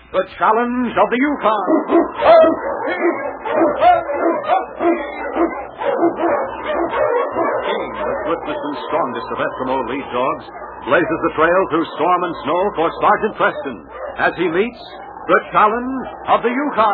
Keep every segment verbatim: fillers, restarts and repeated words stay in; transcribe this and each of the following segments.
the challenge of the Yukon. King, the swiftest and strongest of Eskimo lead dogs, blazes the trail through storm and snow for Sergeant Preston as he meets the challenge of the Yukon.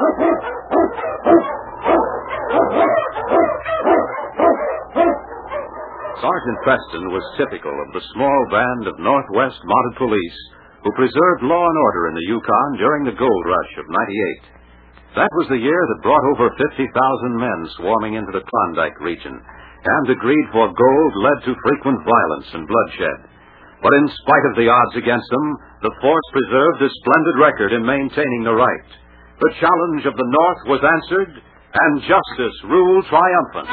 Sergeant Preston was typical of the small band of Northwest Mounted Police who preserved law and order in the Yukon during the gold rush of ninety-eight. That was the year that brought over fifty thousand men swarming into the Klondike region, and the greed for gold led to frequent violence and bloodshed. But in spite of the odds against them, the force preserved a splendid record in maintaining the right. The challenge of the North was answered, and justice ruled triumphant.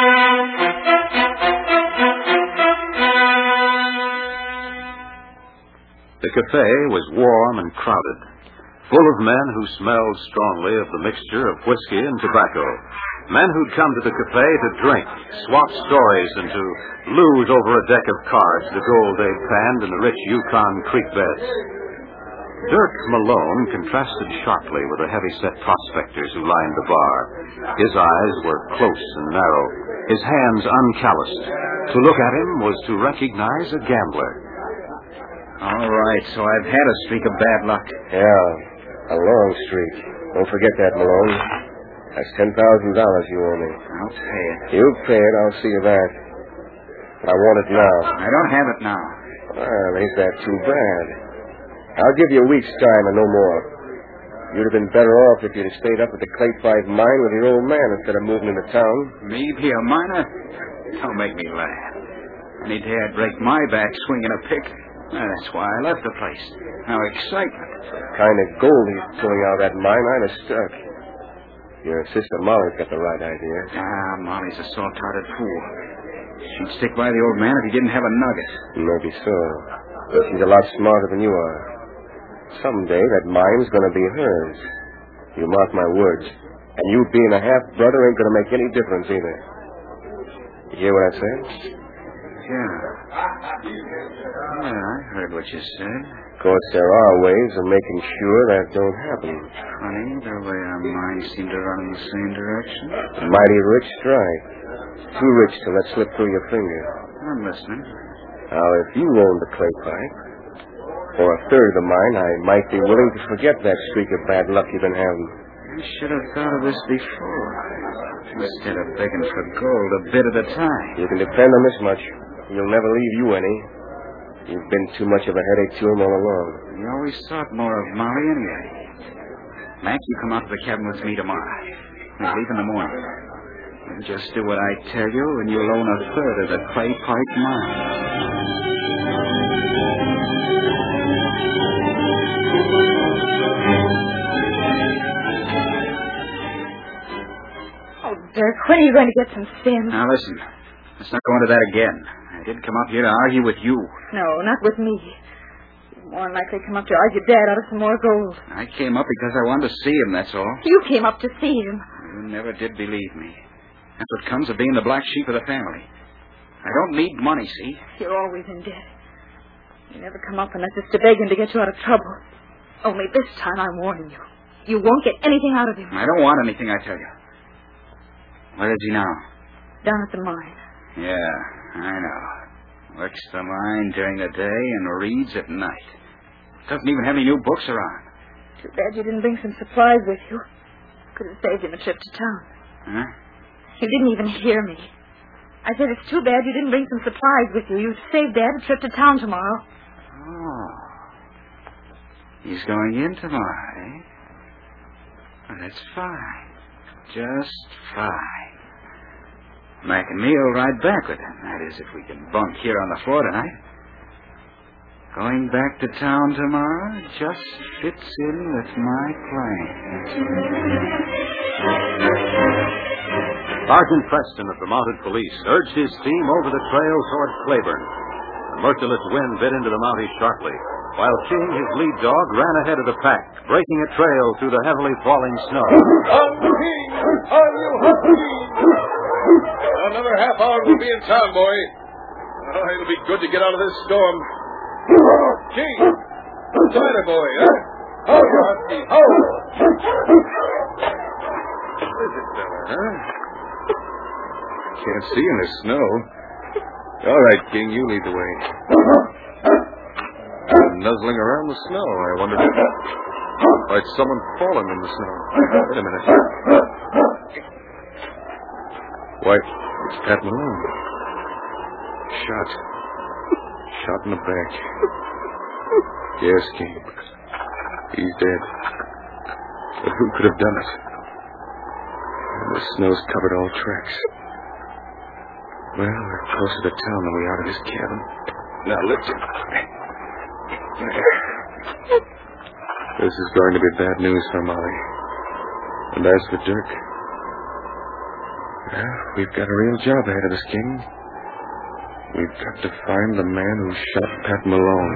The cafe was warm and crowded, full of men who smelled strongly of the mixture of whiskey and tobacco. Men who'd come to the cafe to drink, swap stories, and to lose over a deck of cards the gold they'd panned in the rich Yukon creek beds. Dirk Malone contrasted sharply with the heavy-set prospectors who lined the bar. His eyes were close and narrow, his hands uncalloused. To look at him was to recognize a gambler. All right, so I've had a streak of bad luck. Yeah, a long streak. Don't forget that, Malone. That's ten thousand dollars you owe me. I'll pay it. You pay it, I'll see you back. But I want it now. I don't have it now. Well, ain't that too bad? I'll give you a week's time and no more. You'd have been better off if you'd have stayed up at the Clay Five mine with your old man instead of moving into town. Me be a miner? Don't make me laugh. Any day I'd break my back swinging a pick. That's why I left the place. Now excitement. The kind of gold he's pulling out of that mine, I'd have stuck. Your sister Molly's got the right idea. Ah, Molly's a soft-hearted fool. She'd stick by the old man if he didn't have a nugget. Maybe so. But she's a lot smarter than you are. Someday that mine's going to be hers. You mark my words. And you being a half-brother ain't going to make any difference either. You hear what I said? Yeah. Yeah, I heard what you said. Of course, there are ways of making sure that don't happen. Funny, the way our minds seem to run in the same direction. Mighty rich strike. Too rich to let slip through your finger. I'm listening. Now, if you owned the clay pipe, or a third of the mine, I might be willing to forget that streak of bad luck you've been having. I should have thought of this before. Instead of begging for gold a bit at a time. You can depend on this much. He'll never leave you any. You've been too much of a headache to him all along. You always thought more of Molly anyway. Mac, you come out to the cabin with me tomorrow. We leave in the morning. You just do what I tell you, and you'll own a third of the Clay Pipe mine. Oh, Dirk, when are you going to get some sense? Now, listen. Let's not go into that again. I didn't come up here to argue with you. No, not with me. You'd more than likely come up to argue Dad out of some more gold. I came up because I wanted to see him, that's all. You came up to see him. You never did believe me. That's what comes of being the black sheep of the family. I don't need money, see? You're always in debt. You never come up unless it's to beg him to get you out of trouble. Only this time I'm warning you. You won't get anything out of him. I don't want anything, I tell you. Where is he now? Down at the mine. Yeah, I know. Works the mine during the day and reads at night. Doesn't even have any new books around. Too bad you didn't bring some supplies with you. Could have saved him a trip to town. Huh? You didn't even hear me. I said it's too bad you didn't bring some supplies with you. You'd saved Dad a trip to town tomorrow. Oh. He's going in tomorrow, eh? Well, that's fine. Just fine. Mac and me will ride back with him. That is, if we can bunk here on the floor tonight. Going back to town tomorrow just fits in with my plans. Sergeant Preston of the Mounted Police urged his team over the trail toward Claiborne. The merciless wind bit into the Mounties sharply, while King, his lead dog, ran ahead of the pack, breaking a trail through the heavily falling snow. On King! On you, King! Another half hour we'll be in town, boy. Oh, it'll be good to get out of this storm. King! What's the matter, boy, huh? Husky, ho! What is it, fella, huh? Can't see in the snow. All right, King, you lead the way. Nuzzling around the snow, I wonder. Like someone fallen in the snow. Wait a minute. Why, it's Pat Malone. Shot. Shot in the back. Yes, King. He's dead. But who could have done it? The snow's covered all tracks. Well, we're closer to town than we are to this cabin. Now, listen. This is going to be bad news for Molly. And as for Dirk, well, we've got a real job ahead of us, King. We've got to find the man who shot Pat Malone.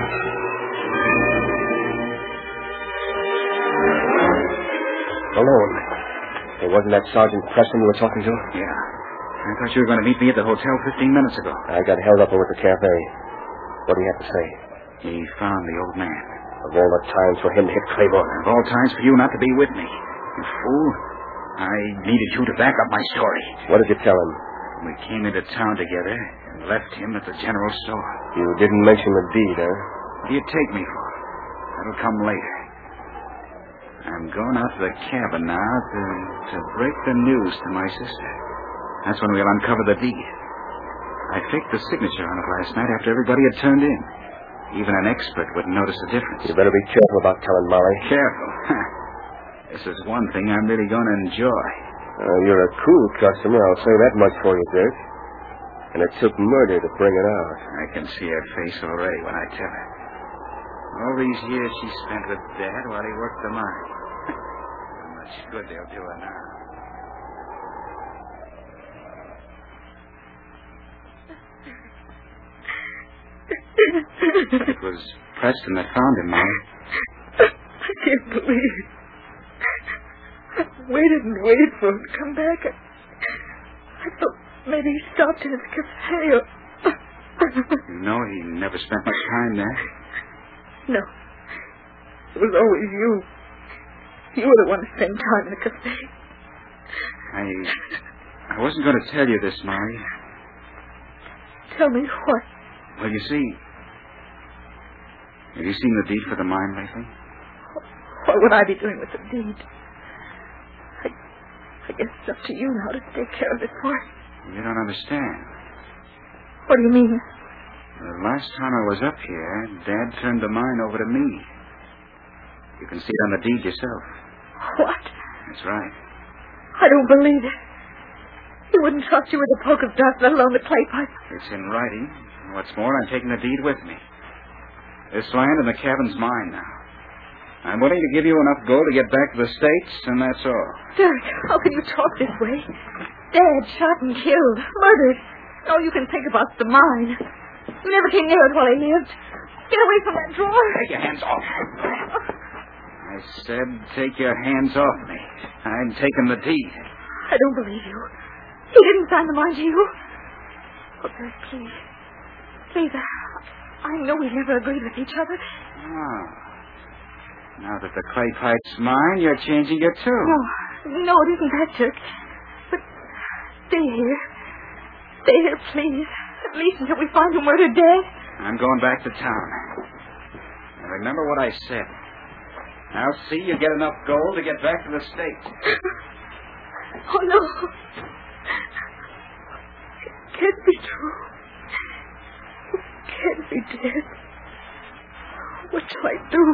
Malone. Hey, wasn't that Sergeant Preston you were talking to? Yeah. I thought you were going to meet me at the hotel fifteen minutes ago. I got held up over at the cafe. What do you have to say? He found the old man. Of all the times for him to hit Claiborne. Of all times for you not to be with me. You fool. I needed you to back up my story. What did you tell him? We came into town together and left him at the general store. You didn't mention the deed, huh? What do you take me for? That'll come later. I'm going out to the cabin now to, to break the news to my sister. That's when we'll uncover the deed. I faked the signature on it last night after everybody had turned in. Even an expert wouldn't notice the difference. You better be careful about telling Molly. Careful? This is one thing I'm really going to enjoy. Uh, you're a cool customer, I'll say that much for you, Dirk. And it took murder to bring it out. I can see her face already when I tell her. All these years she spent with Dad while he worked the mine. How much good they'll do her now. It was Preston that found him, Molly. I can't believe it. I waited and waited for him to come back. I, I thought maybe he stopped in at the cafe or... You know he never spent much time there. No. It was always you. You were the one to spend time in the cafe. I... I wasn't going to tell you this, Molly. Tell me what? Well, you see... Have you seen the deed for the mine lately? What would I be doing with the deed? I, I guess it's up to you now to take care of it for us. You don't understand. What do you mean? The last time I was up here, Dad turned the mine over to me. You can see it on the deed yourself. What? That's right. I don't believe it. He wouldn't trust you with a poke of dust, let alone the clay pipe. It's in writing. What's more, I'm taking the deed with me. This land and the cabin's mine now. I'm willing to give you enough gold to get back to the States, and that's all. Dirk, how can you talk this way? Dad shot and killed, murdered. All you can think about's the mine. You never came near it while he lived. Get away from that drawer. Take your hands off. I said take your hands off me. I'm taking the deed. I don't believe you. He didn't sign the mine to you. Oh, Dirk, please. Please, I, I know we never agreed with each other. Oh. Now that the clay pipe's mine, you're changing your tune. No, no, it isn't that, Dirk. But stay here. Stay here, please. At least until we find who murdered Dad. I'm going back to town. Now remember what I said. I'll see you get enough gold to get back to the States. Oh, no. It can't be true. It can't be dead. What shall I do?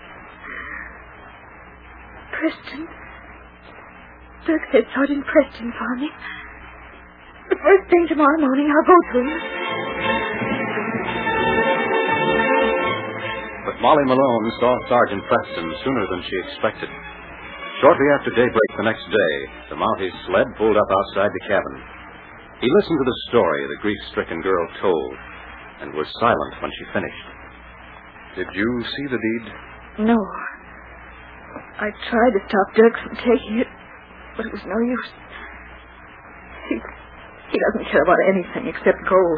Preston. Dirk said Sergeant Preston found me. The first thing tomorrow morning, I'll go to him. But Molly Malone saw Sergeant Preston sooner than she expected. Shortly after daybreak the next day, the Mounties' sled pulled up outside the cabin. He listened to the story the grief-stricken girl told and was silent when she finished. Did you see the deed? No. I tried to stop Dirk from taking it, but it was no use. He, he doesn't care about anything except gold.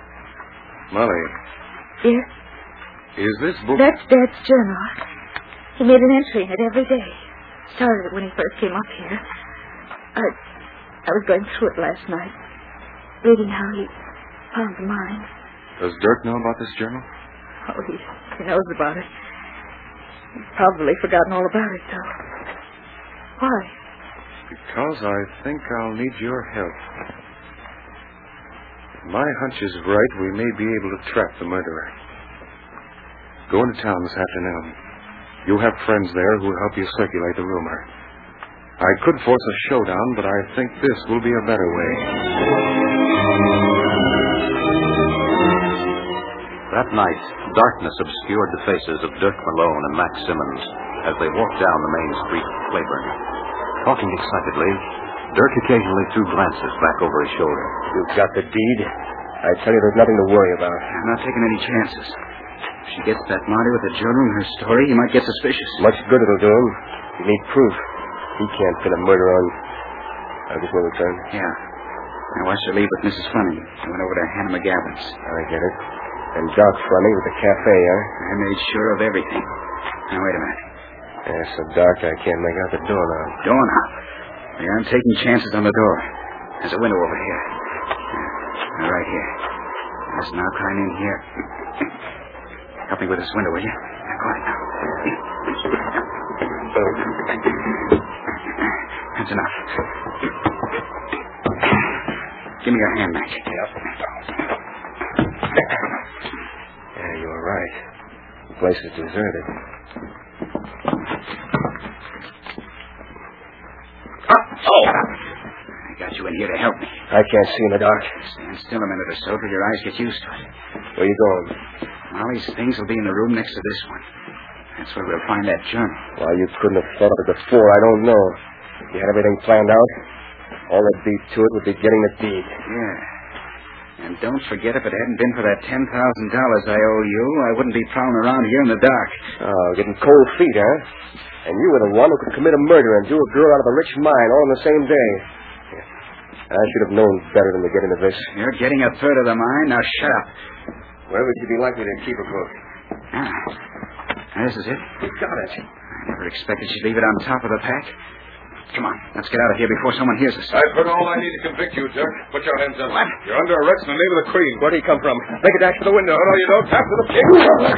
Molly. Yes? Is this book... That's Dad's journal. He made an entry in it every day. Started it when he first came up here. I, I was going through it last night, reading how he found the mine. Does Dirk know about this journal? Oh, he, he knows about it. He's probably forgotten all about it, though. Why? Because I think I'll need your help. If my hunch is right, we may be able to trap the murderer. Go into town this afternoon. You'll have friends there who will help you circulate the rumor. I could force a showdown, but I think this will be a better way. That night, darkness obscured the faces of Dirk Malone and Max Simmons as they walked down the main street of Claiborne. Talking excitedly, Dirk occasionally threw glances back over his shoulder. You've got the deed. I tell you, there's nothing to worry about. I'm not taking any chances. If she gets that Marty with the journal and her story, he might get suspicious. Much good it'll do him. You need proof. He can't pin a murder on... I just will return. Yeah. I watched her leave with Missus Fleming. I went over to Hannah McGavin's. I get it. And Doc Fleming with the cafe, huh? I made sure of everything. Now, wait a minute. Yeah, so dark I can't make out the doorknob. Doorknob? Yeah, I'm taking chances on the door. There's a window over here. Yeah, right here. Listen, I'll climb in here. Help me with this window, will you? Now, go ahead now. That's enough. Give me your hand, Mac. Yep. Yeah, you were right. The place is deserted. Oh! I got you in here to help me. I can't see in the dark. Stand still a minute or so till your eyes get used to it. Where you going? Molly's things will be in the room next to this one. That's where we'll find that journal. Why you couldn't have thought of it before, I don't know. You had everything planned out. All that'd be to it would be getting the deed. Yeah. And don't forget, if it hadn't been for that ten thousand dollars I owe you, I wouldn't be prowling around here in the dark. Oh, getting cold feet, huh? And you were the one who could commit a murder and do a girl out of a rich mine all in the same day. Yeah. I should have known better than to get into this. You're getting a third of the mine. Now shut up. Where would you be likely to keep a book? Ah. This is it. You got it. I never expected she'd leave it on top of the pack. Come on, let's get out of here before someone hears us. I've heard all I need to convict you, Dirk. Put your hands up. What? You're under arrest in the name of the Queen. Where'd he come from? Make a dash for the window. No, no, you don't. Tap to the king.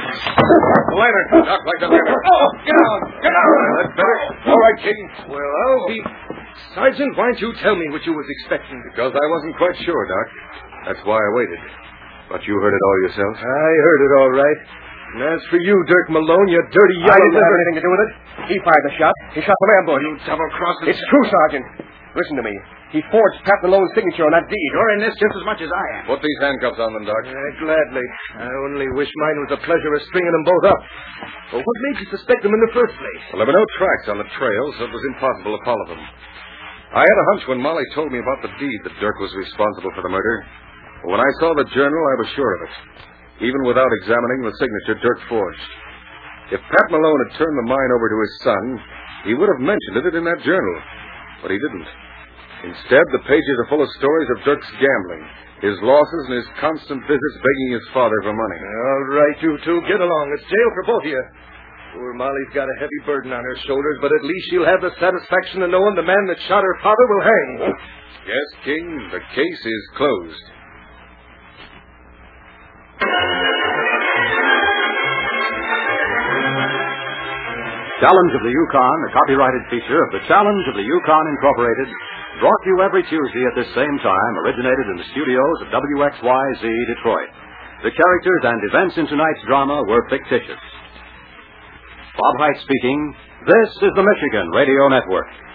The lantern. Doc, like the lantern. Oh, get out. Get out. That's better. All right, King. Well, I'll be... Sergeant, why didn't you tell me what you was expecting? Because I wasn't quite sure, Doc. That's why I waited. But you heard it all yourself. I heard it all right. And as for you, Dirk Malone, you dirty yellow... I didn't have anything to do with it. He fired the shot. He shot from ambush. You double-crossed... It's true, Sergeant. Listen to me. He forged Pat Malone's signature on that deed. You're in this just as much as I am. Put these handcuffs on them, Doc. Uh, gladly. I only wish mine was the pleasure of stringing them both up. Well, what made you suspect them in the first place? Well, there were no tracks on the trail, so it was impossible to follow them. I had a hunch when Molly told me about the deed that Dirk was responsible for the murder. But when I saw the journal, I was sure of it. Even without examining the signature Dirk forged. If Pat Malone had turned the mine over to his son, he would have mentioned it in that journal. But he didn't. Instead, the pages are full of stories of Dirk's gambling, his losses, and his constant visits begging his father for money. All right, you two, get along. It's jail for both of you. Poor Molly's got a heavy burden on her shoulders, but at least she'll have the satisfaction of knowing the man that shot her father will hang. Yes, King, the case is closed. Challenge of the Yukon, a copyrighted feature of the Challenge of the Yukon Incorporated, brought to you every Tuesday at this same time, originated in the studios of W X Y Z Detroit. The characters and events in tonight's drama were fictitious. Bob Hite speaking. This is the Michigan Radio Network.